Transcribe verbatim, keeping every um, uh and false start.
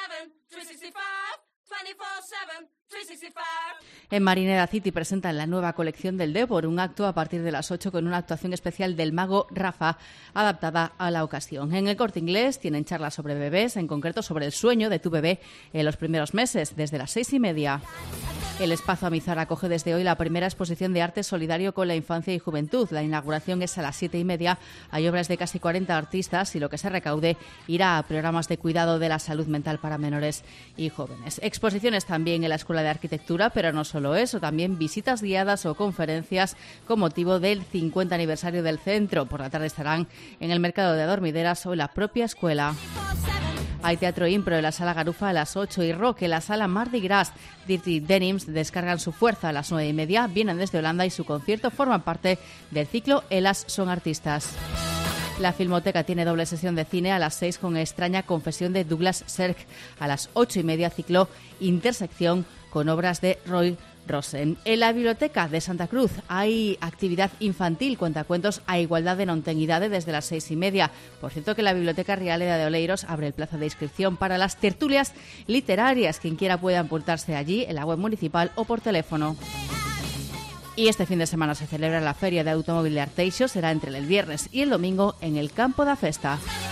En Marinera City presentan la nueva colección del Débor, un acto a partir de las ocho con una actuación especial del mago Rafa, adaptada a la ocasión. En el Corte Inglés tienen charlas sobre bebés, en concreto sobre el sueño de tu bebé en los primeros meses, desde las seis y media. El Espacio Amizar acoge desde hoy la primera exposición de arte solidario con la infancia y juventud. La inauguración es a las siete y media. Hay obras de casi cuarenta artistas y lo que se recaude irá a programas de cuidado de la salud mental para menores y jóvenes. Exposiciones también en la Escuela de Arquitectura, pero no solo eso, también visitas guiadas o conferencias con motivo del cincuenta aniversario del centro. Por la tarde estarán en el mercado de Adormideras o en la propia escuela. Hay teatro impro en la Sala Garufa a las ocho y rock en la Sala Mardi Gras. Dirty Denims descargan su fuerza a las nueve y media, vienen desde Holanda y su concierto forma parte del ciclo Elas son artistas. La Filmoteca tiene doble sesión de cine a las seis con Extraña confesión de Douglas Sirk. A las ocho y media ciclo Intersección con obras de Roy Rosen. En la Biblioteca de Santa Cruz hay actividad infantil, cuentacuentos a igualdad de non ten idade desde las seis y media. Por cierto que la Biblioteca Rialeda de Oleiros abre el plazo de inscripción para las tertulias literarias. Quien quiera puede apuntarse allí en la web municipal o por teléfono. Y este fin de semana se celebra la Feria de Automóvil de Arteixo, será entre el viernes y el domingo en el Campo da Festa.